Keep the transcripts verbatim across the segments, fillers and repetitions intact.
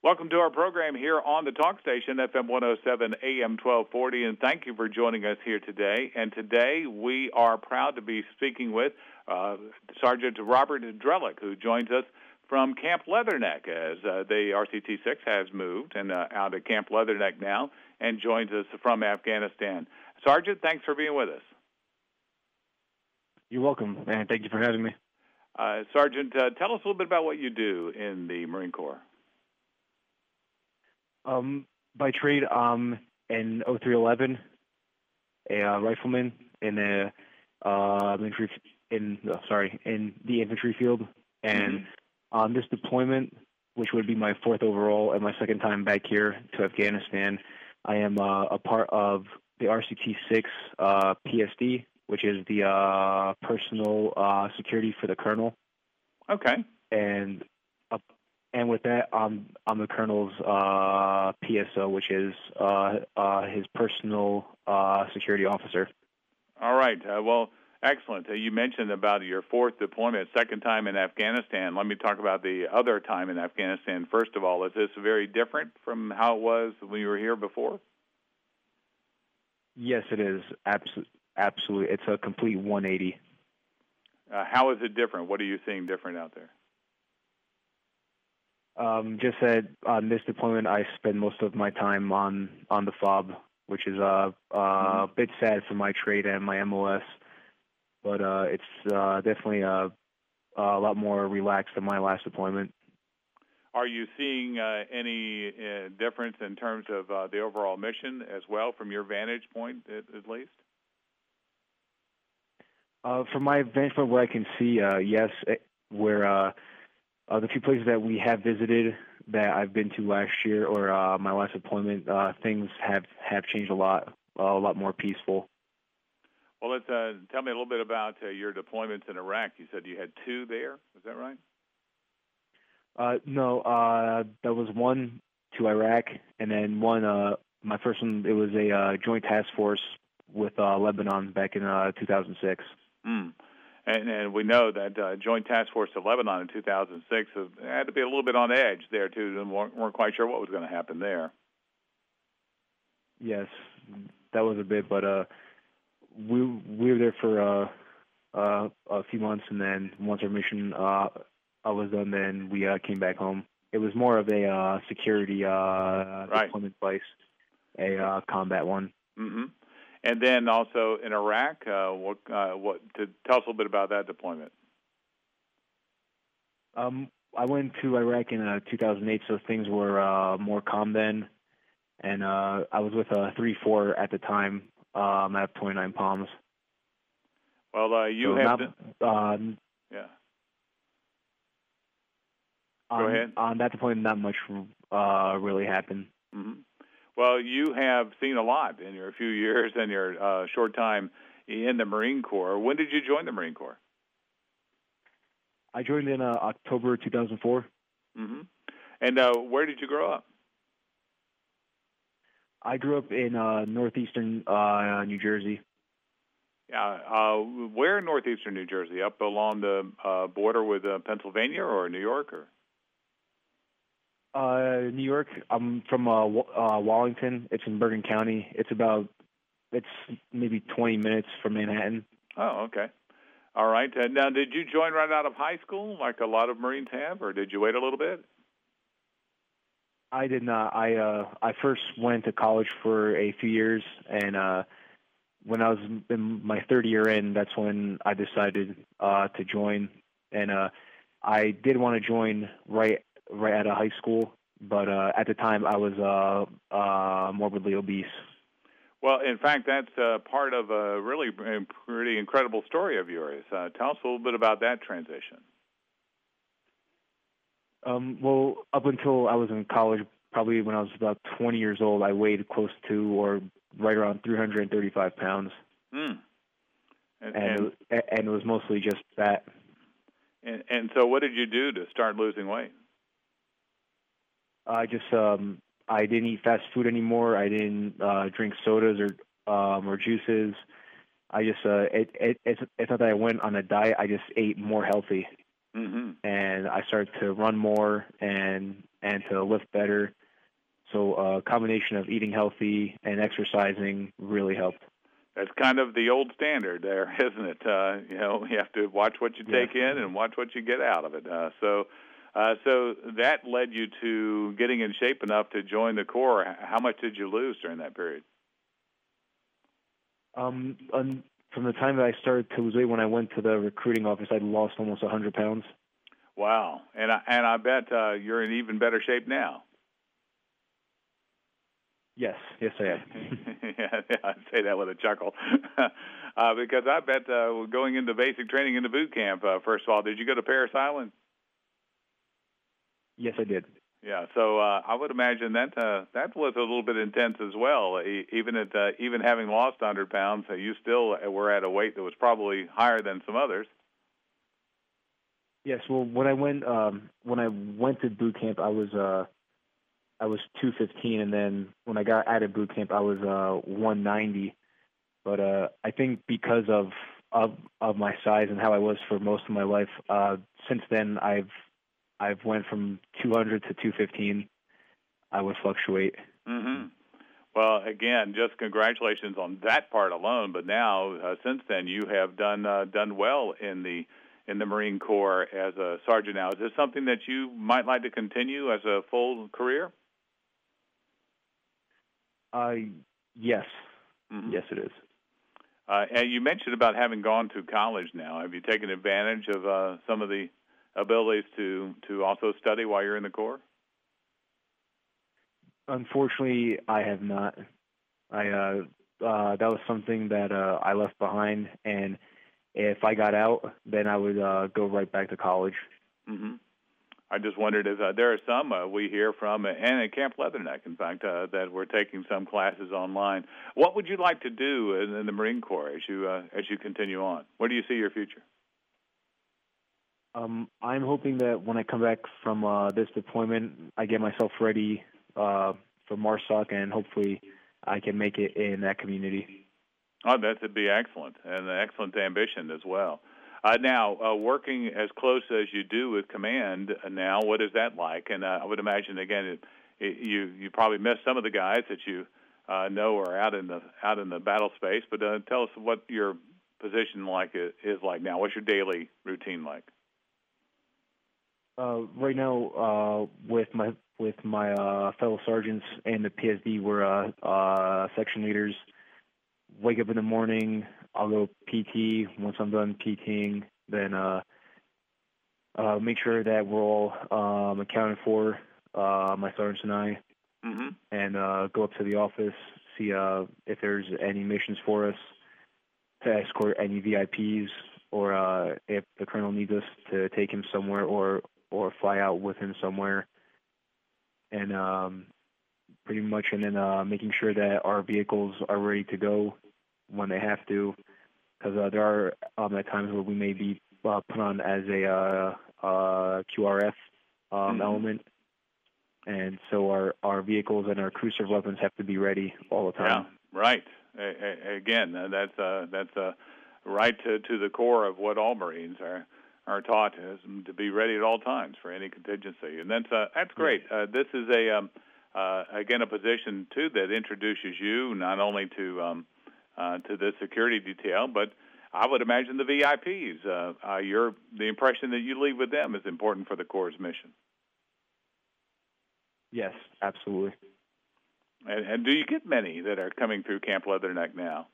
Welcome to our program here on the talk station, F M one oh seven, A M twelve forty, and thank you for joining us here today. And today we are proud to be speaking with uh, Sergeant Robert Drellick, who joins us from Camp Leatherneck, as uh, the R C T six has moved and uh, out of Camp Leatherneck now and joins us from Afghanistan. Sergeant, thanks for being with us. You're welcome, and thank you for having me. Uh, Sergeant, uh, tell us a little bit about what you do in the Marine Corps. Um, by trade, I'm an oh three eleven, a uh, rifleman in the uh, infantry in uh, sorry in the infantry field, and mm-hmm. on this deployment, which would be my fourth overall and my second time back here to Afghanistan, I am uh, a part of the R C T six uh, P S D, which is the uh, personal uh, security for the colonel. Okay. And uh, and with that, I'm I'm the colonel's uh, P S O, which is uh, uh, his personal uh, security officer. All right. Uh, well, excellent. Uh, you mentioned about your fourth deployment, second time in Afghanistan. Let me talk about the other time in Afghanistan. First of all, is this very different from how it was when you were here before? Yes, it is. Absolutely. Absolutely. It's a complete one eighty. Uh, how is it different? What are you seeing different out there? Um, just that on this deployment, I spend most of my time on, on the FOB, which is uh, uh, mm-hmm. a bit sad for my trade and my M O S, but uh, it's uh, definitely a, a lot more relaxed than my last deployment. Are you seeing uh, any uh, difference in terms of uh, the overall mission as well, from your vantage point at, at least? Uh, from my vantage point, what I can see, uh, yes, where uh, uh, the few places that we have visited that I've been to last year or uh, my last deployment, uh, things have, have changed a lot, uh, a lot more peaceful. Well, let's uh, tell me a little bit about uh, your deployments in Iraq. You said you had two there. Is that right? Uh, no, uh, there was one to Iraq, and then one, uh, my first one, it was a uh, joint task force with uh, Lebanon back in uh, two thousand six. Mm. And, and we know that uh, Joint Task Force to Lebanon in two thousand six had to be a little bit on edge there, too, and weren't, weren't quite sure what was going to happen there. Yes, that was a bit, but uh, we we were there for uh, uh, a few months, and then once our mission uh, was done, then we uh, came back home. It was more of a uh, security uh, right. deployment place, a uh, combat one. Mm-hmm. And then also in Iraq, uh, what, uh, what? To tell us a little bit about that deployment. Um, I went to Iraq in uh, two thousand eight, so things were uh, more calm then, and uh, I was with a three four at the time. Um, at twenty-nine Palms. Well, uh, you so have. Not, the, um, yeah. On, Go ahead. On that deployment, not much uh, really happened. Mm-hmm. Well, you have seen a lot in your few years and your uh, short time in the Marine Corps. When did you join the Marine Corps? I joined in uh, October two thousand four. Mm-hmm. And uh, where did you grow up? I grew up in uh, northeastern uh, New Jersey. Yeah, uh, where in northeastern New Jersey? Up along the uh, border with uh, Pennsylvania or New York? Or? Uh, New York. I'm from uh, uh, Wallington. It's in Bergen County. It's about, it's maybe twenty minutes from Manhattan. Oh, okay. All right. Uh, now, did you join right out of high school, like a lot of Marines have, or did you wait a little bit? I did not. I uh, I first went to college for a few years, and uh, when I was in my third year in, that's when I decided uh, to join. And uh, I did want to join right right out of high school, but uh, at the time I was uh, uh, morbidly obese. Well, in fact, that's uh, part of a really pretty incredible story of yours. Uh, tell us a little bit about that transition. Um, well, up until I was in college, probably when I was about twenty years old, I weighed close to or right around three hundred thirty-five pounds. Mm. And, and, and, it, and it was mostly just fat. And, and so what did you do to start losing weight? I just, um, I didn't eat fast food anymore. I didn't uh, drink sodas or um, or juices. I just, uh, it, it, it's, it's not that I went on a diet. I just ate more healthy. Mm-hmm. and I started to run more and and to lift better. So a combination of eating healthy and exercising really helped. That's kind of the old standard there, isn't it? Uh, you know, you have to watch what you take Yeah. in and watch what you get out of it. Uh, so, uh, so that led you to getting in shape enough to join the Corps. How much did you lose during that period? Um, un, from the time that I started to lose weight, when I went to the recruiting office, I lost almost one hundred pounds. Wow, and I, and I bet uh, you're in even better shape now. Yes, yes, I am. yeah, I say that with a chuckle, uh, because I bet uh, going into basic training into boot camp. Uh, first of all, did you go to Parris Island? Yes, I did. Yeah, so uh, I would imagine that uh, that was a little bit intense as well. E- even at uh, even having lost one hundred pounds, uh, you still were at a weight that was probably higher than some others. Yes. Well, when I went um, when I went to boot camp, I was uh, I was two fifteen, and then when I got out of boot camp, I was uh, one ninety. But uh, I think because of of of my size and how I was for most of my life, uh, since then I've I've went from two hundred to two fifteen. I would fluctuate. Mm-hmm. Well, again, just congratulations on that part alone. But now, uh, since then, you have done uh, done well in the in the Marine Corps as a sergeant. Now, is this something that you might like to continue as a full career? Uh, yes, Mm-hmm. yes, it is. Uh, and you mentioned about having gone to college now. Have you taken advantage of uh, some of the abilities to, to also study while you're in the Corps? Unfortunately, I have not. I uh, uh, that was something that uh, I left behind, and if I got out, then I would uh, go right back to college. Mm-hmm. I just wondered if uh, there are some uh, we hear from, uh, and at Camp Leatherneck, in fact, uh, that we're taking some classes online. What would you like to do in, in the Marine Corps as you uh, as you continue on? Where do you see your future? Um, I'm hoping that when I come back from uh, this deployment, I get myself ready uh, for MARSOC, and hopefully I can make it in that community. Oh, that would be excellent, and an excellent ambition as well. Uh, now, uh, working as close as you do with command uh, now, what is that like? And uh, I would imagine, again, it, it, you you probably miss some of the guys that you uh, know are out in the out in the battle space. But uh, tell us what your position like is, is like now. What's your daily routine like? Uh, right now, uh, with my with my uh, fellow sergeants and the P S D, we're uh, uh, section leaders. Wake up in the morning, I'll go P T. Once I'm done PTing, then uh, uh, make sure that we're all um, accounted for, uh, my sergeants and I, Mm-hmm. and uh, go up to the office, see uh, if there's any missions for us to escort any V I Ps, or uh, if the colonel needs us to take him somewhere, or or fly out with him somewhere, and um, pretty much, and then uh, making sure that our vehicles are ready to go when they have to, because uh, there are um, at times where we may be uh, put on as a uh, uh, Q R F um, Mm-hmm. element, and so our, our vehicles and our crew serve weapons have to be ready all the time. Yeah, right. A- a- again, uh, that's uh, that's uh, right to, to the core of what all Marines are are taught, is to be ready at all times for any contingency, and that's uh, that's great. Uh, this is a um, uh, again a position too that introduces you not only to um, uh, to the security detail, but I would imagine the V I Ps. Uh, uh, your the impression that you leave with them is important for the Corps' mission. Yes, absolutely. And, and do you get many that are coming through Camp Leatherneck now?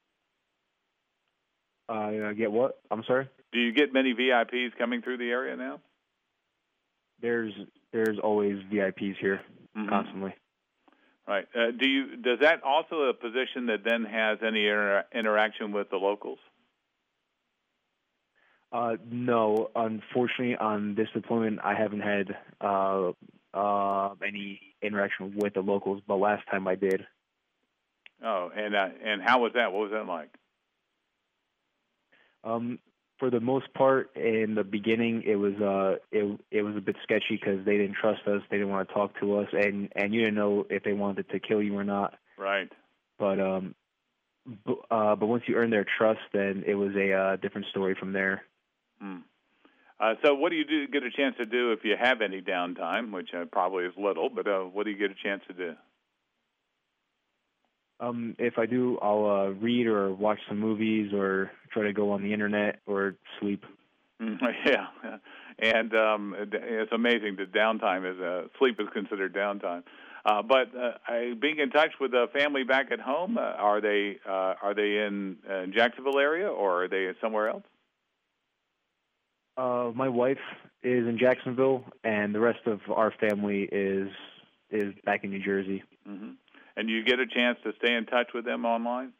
Uh, get what? I'm sorry? Do you get many V I Ps coming through the area now? There's there's always V I Ps here, Mm-hmm. constantly. Right. Uh, do you? Does that also a position that then has any inter- interaction with the locals? Uh, no, unfortunately, on this deployment, I haven't had uh, uh, any interaction with the locals, but last time I did. Oh, and uh, and how was that? What was that like? Um, for the most part, in the beginning, it was uh, it it was a bit sketchy because they didn't trust us, they didn't want to talk to us, and and you didn't know if they wanted to kill you or not. Right. But um, b- uh, but once you earn their trust, then it was a uh, different story from there. Hmm. Uh, so what do you do get a chance to do if you have any downtime, which uh, probably is little, but uh, what do you get a chance to do? Um, if I do, I'll uh, read or watch some movies or try to go on the internet or sleep. Yeah, and um, it's amazing that downtime is uh, sleep is considered downtime. Uh, but uh, I, being in touch with the family back at home, uh, are they uh, are they in uh, Jacksonville area or are they somewhere else? Uh, my wife is in Jacksonville, and the rest of our family is is back in New Jersey. Mm-hmm. And you get a chance to stay in touch with them online?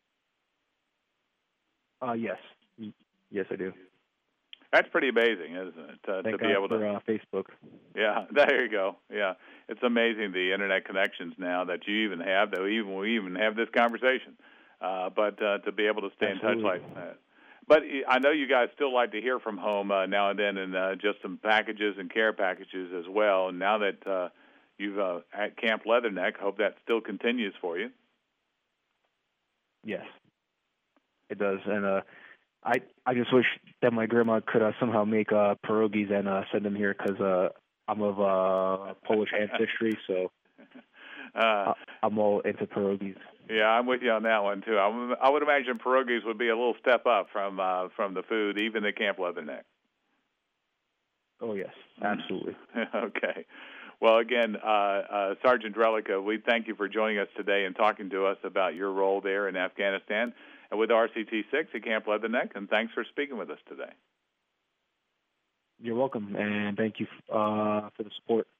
Uh, yes, yes, I do. That's pretty amazing, isn't it? Uh, Thank to be God able for, to uh, Facebook. Yeah, there you go. Yeah, it's amazing the internet connections now that you even have. That even we even have this conversation, uh, but uh, to be able to stay Absolutely. in touch like that. But I know you guys still like to hear from home uh, now and then, and uh, just some packages and care packages as well. And now that uh, you've uh, at Camp Leatherneck, hope that still continues for you. Yes, it does, and uh, I I just wish that my grandma could uh, somehow make uh, pierogies and uh, send them here because uh, I'm of uh, Polish ancestry, so uh, I'm all into pierogies. Yeah, I'm with you on that one too. I, I would imagine pierogies would be a little step up from uh, from the food, even at Camp Leatherneck. Oh yes, absolutely. Okay. Well, again, uh, uh, Sergeant Drellick, we thank you for joining us today and talking to us about your role there in Afghanistan and with R C T six at Camp Leatherneck, and thanks for speaking with us today. You're welcome, and thank you uh, for the support.